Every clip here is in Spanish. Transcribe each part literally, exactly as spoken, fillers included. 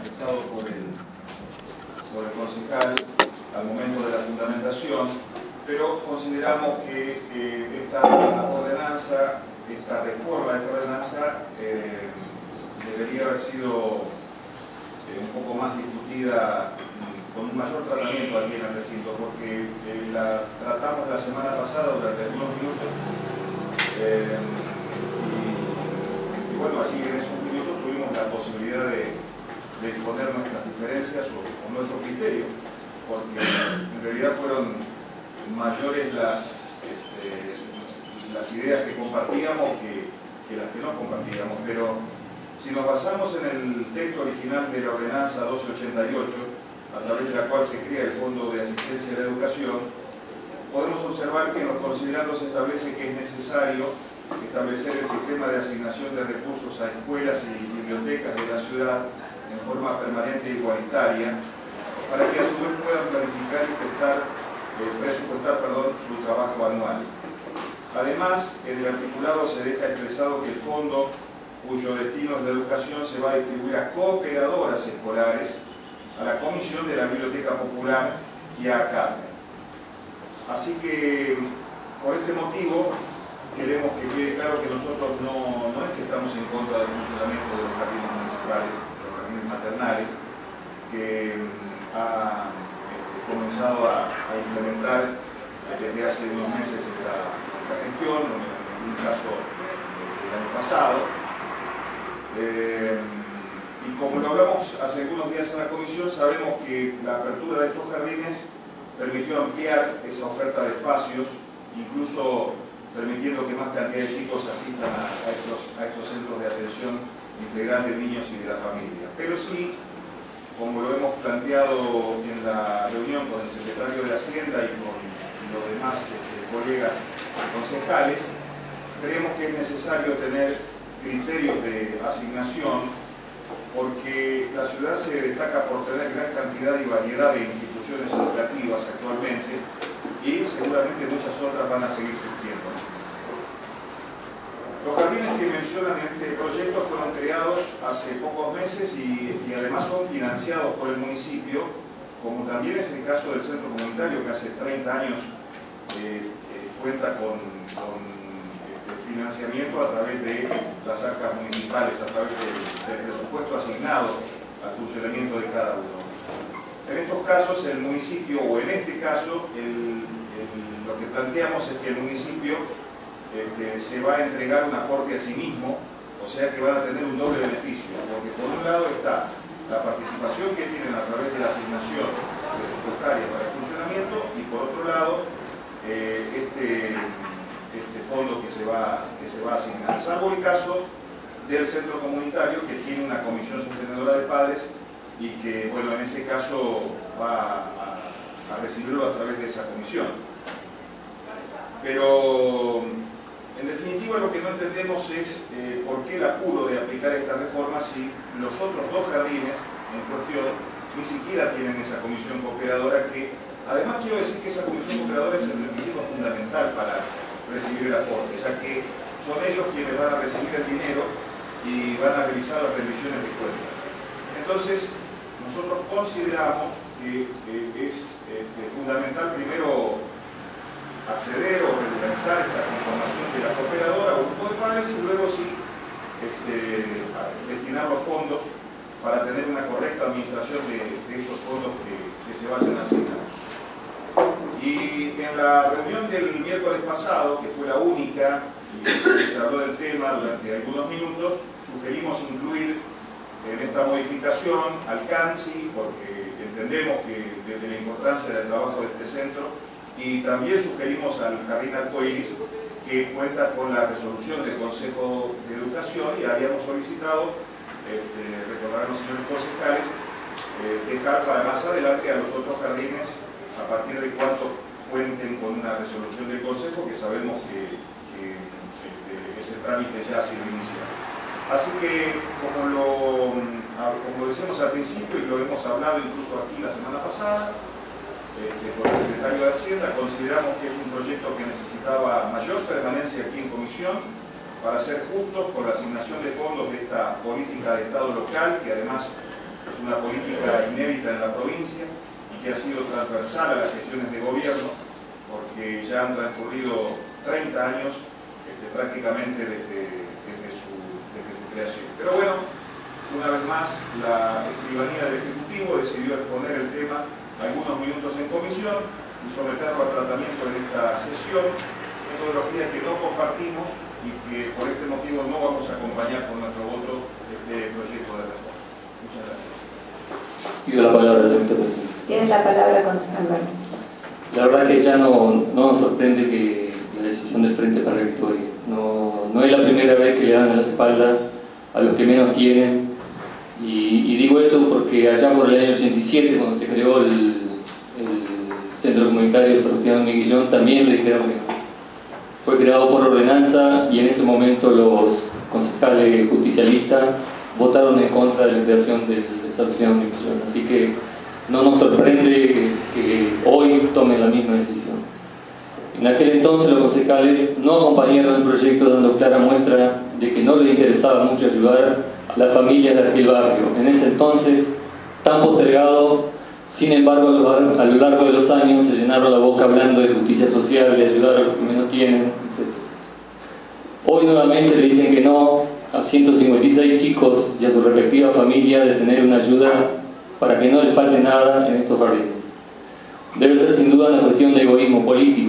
manifestado por el, por el concejal al momento de la fundamentación, pero consideramos que eh, esta ordenanza, esta reforma de esta ordenanza eh, debería haber sido eh, un poco más discutida con un mayor tratamiento aquí en el recinto, porque eh, la tratamos la semana pasada durante algunos minutos eh, y, y bueno, allí en esos minutos tuvimos la posibilidad de, de exponer nuestras diferencias o, o nuestro criterio, porque en realidad fueron mayores las, este, las ideas que compartíamos que, que las que no compartíamos, pero si nos basamos en el texto original de la ordenanza doce ochenta y ocho, a través de la cual se crea el Fondo de Asistencia a la Educación, podemos observar que en los considerandos se establece que es necesario establecer el sistema de asignación de recursos a escuelas y bibliotecas de la ciudad en forma permanente e igualitaria, para que a su vez puedan planificar y prestar, eh, presupuestar perdón, su trabajo anual. Además, en el articulado se deja expresado que el fondo, cuyo destino es la educación, se va a distribuir a cooperadoras escolares, a la Comisión de la Biblioteca Popular y a ACAPE. Así que, por este motivo, queremos que quede claro que nosotros no, no es que estamos en contra del funcionamiento de los jardines municipales, de los jardines maternales, que ha este, comenzado a, a implementar desde hace unos meses esta, esta gestión, en un caso del año pasado. Eh, y como lo hablamos hace algunos días en la comisión, sabemos que la apertura de estos jardines permitió ampliar esa oferta de espacios, incluso permitiendo que más cantidad de chicos asistan a, a, estos, a estos centros de atención integral de niños y de la familia. Pero sí, como lo hemos planteado en la reunión con el secretario de Hacienda y con los demás este, colegas concejales, creemos que es necesario tener criterios de asignación, porque la ciudad se destaca por tener gran cantidad y variedad de instituciones educativas actualmente y seguramente muchas otras van a seguir surgiendo. Los jardines que mencionan en este proyecto fueron creados hace pocos meses y, y además son financiados por el municipio, como también es el caso del centro comunitario, que hace treinta años eh, eh, cuenta con, con financiamiento a través de las arcas municipales, a través del, del presupuesto asignado al funcionamiento de cada uno. En estos casos, el municipio, o en este caso, el, el, lo que planteamos es que el municipio este, se va a entregar un aporte a sí mismo, o sea que van a tener un doble beneficio, porque por un lado está la participación que tienen a través de la asignación presupuestaria para el funcionamiento, y por otro lado, eh, este este fondo que se, va, que se va a asignar, salvo el caso del centro comunitario, que tiene una comisión sostenedora de padres y que, bueno, en ese caso va a, a recibirlo a través de esa comisión. Pero, en definitiva, lo que no entendemos es eh, por qué el apuro de aplicar esta reforma si los otros dos jardines en cuestión ni siquiera tienen esa comisión cooperadora, que, además, quiero decir que esa comisión cooperadora es el requisito fundamental para recibir el aporte, ya que son ellos quienes van a recibir el dinero y van a realizar las revisiones de cuentas. Entonces, nosotros consideramos que eh, es este, fundamental primero acceder o regularizar esta información de la cooperadora o grupo de padres y luego sí este, destinar los fondos para tener una correcta administración de, de esos fondos que, que se vayan a asignar. Y en la reunión del miércoles pasado, que fue la única que se habló del tema durante algunos minutos, sugerimos incluir en esta modificación al CANSI, porque entendemos que desde la importancia del trabajo de este centro, y también sugerimos al Jardín Arcoiris, que cuenta con la resolución del Consejo de Educación, y habíamos solicitado, este, recordarán los señores concejales, eh, dejar para más adelante a los otros jardines a partir de cuánto cuenten con una resolución del Consejo, que sabemos que, que este, ese trámite ya se inicia. Así que, como lo, como lo decíamos al principio y lo hemos hablado incluso aquí la semana pasada, este, con el secretario de Hacienda, consideramos que es un proyecto que necesitaba mayor permanencia aquí en comisión para ser justos con la asignación de fondos de esta política de Estado local, que además es una política inédita en la provincia y que ha sido transversal a las gestiones de gobierno, porque ya han transcurrido treinta años este, prácticamente desde, desde, su, desde su creación. Pero bueno, una vez más, la escribanía del Ejecutivo decidió exponer el tema algunos minutos en comisión y someterlo a tratamiento en esta sesión, metodología que no compartimos y que por este motivo no vamos a acompañar con nuestro voto este proyecto de reforma. Muchas gracias. Pido la palabra, señor presidente. Tiene la palabra, concejal Vélez. La verdad que ya no, no nos sorprende que la decisión del Frente para la Victoria. No, no es la primera vez que le dan la espalda a los que menos tienen. Y, y digo esto porque allá por el año ochenta y siete, cuando se creó el, el Centro Comunitario Sebastián Miguillón, también le dijeron que no. Fue creado por ordenanza y en ese momento los concejales justicialistas votaron en contra de la creación del Sebastián Miguillón. Así que no nos sorprende que, que hoy tomen la misma decisión. En aquel entonces los concejales no acompañaron el proyecto, dando clara muestra de que no les interesaba mucho ayudar a las familias de aquel barrio, en ese entonces tan postergado. Sin embargo, a lo largo de los años se llenaron la boca hablando de justicia social, de ayudar a los que menos tienen, etcétera. Hoy nuevamente le dicen que no a ciento cincuenta y seis chicos y a sus respectivas familias de tener una ayuda para que no les falte nada en estos jardines. Debe ser sin duda una cuestión de egoísmo político,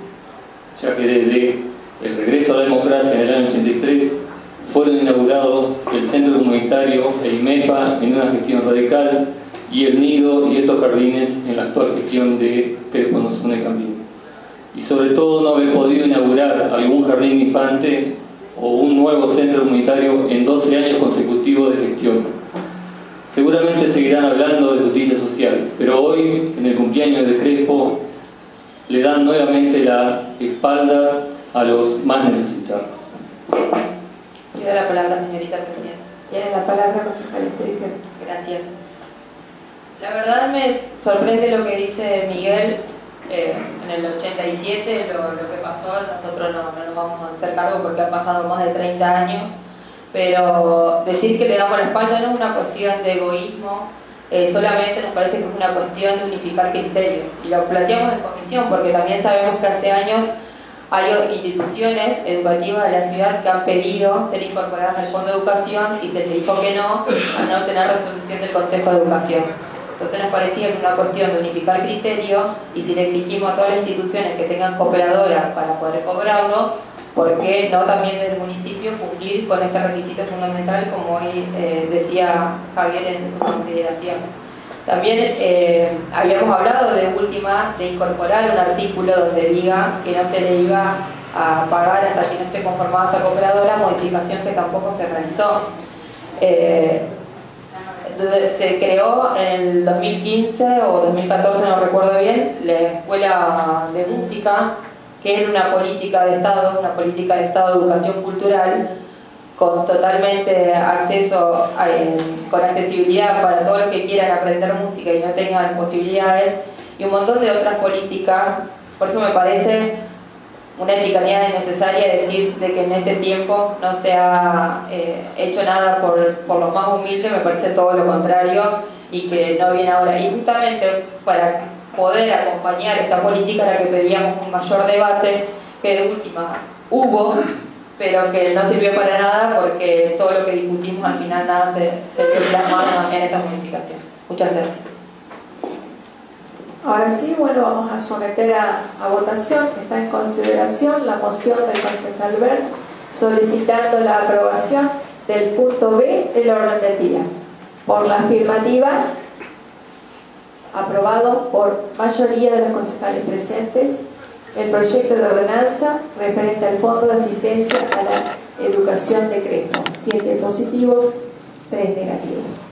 ya que desde el regreso a la democracia en el año ochenta y tres fueron inaugurados el Centro Comunitario e IMEFA en una gestión radical y el Nido y estos jardines en la actual gestión de Crespo Nos Une Camino. Y sobre todo no haber podido inaugurar algún jardín infante o un nuevo centro comunitario en doce años consecutivos de gestión. Seguramente seguirán hablando de justicia social, pero hoy, en el cumpleaños de Crespo, le dan nuevamente la espalda a los más necesitados. Pido la palabra, señorita presidenta. Tiene la palabra, concejal Stricker. Gracias. La verdad me sorprende lo que dice Miguel. Eh, en el ochenta y siete lo, lo que pasó, nosotros no, no nos vamos a hacer cargo porque han pasado más de treinta años, pero decir que le damos la espalda no es una cuestión de egoísmo, eh, solamente nos parece que es una cuestión de unificar criterios, y lo planteamos en comisión porque también sabemos que hace años hay instituciones educativas de la ciudad que han pedido ser incorporadas al Fondo de Educación y se les dijo que no, al no tener resolución del Consejo de Educación. Entonces nos parecía que era una cuestión de unificar criterios, y si le exigimos a todas las instituciones que tengan cooperadoras para poder cobrarlo, ¿por qué no también del municipio cumplir con este requisito fundamental, como hoy eh, decía Javier en sus consideraciones? También eh, habíamos hablado de última de incorporar un artículo donde diga que no se le iba a pagar hasta que no esté conformada esa cooperadora, modificación que tampoco se realizó. Eh, Se creó en el dos mil quince o dos mil catorce, no recuerdo bien, la Escuela de Música, que era una política de Estado, una política de Estado de educación cultural, con totalmente acceso, a, eh, con accesibilidad para todos los que quieran aprender música y no tengan posibilidades, y un montón de otras políticas. Por eso me parece una chicaneada innecesaria decir de que en este tiempo no se ha eh, hecho nada por, por los más humildes. Me parece todo lo contrario y que no viene ahora. Y justamente para poder acompañar esta política era que pedíamos un mayor debate, que de última hubo, pero que no sirvió para nada porque todo lo que discutimos al final nada se, se plasmó en esta modificación. Muchas gracias. Ahora sí, bueno, vamos a someter a, a votación. Está en consideración la moción del concejal Bers solicitando la aprobación del punto B del orden del día. Por la afirmativa, aprobado por mayoría de los concejales presentes, el proyecto de ordenanza referente al Fondo de Asistencia a la Educación de Crespo. Siete positivos, tres negativos.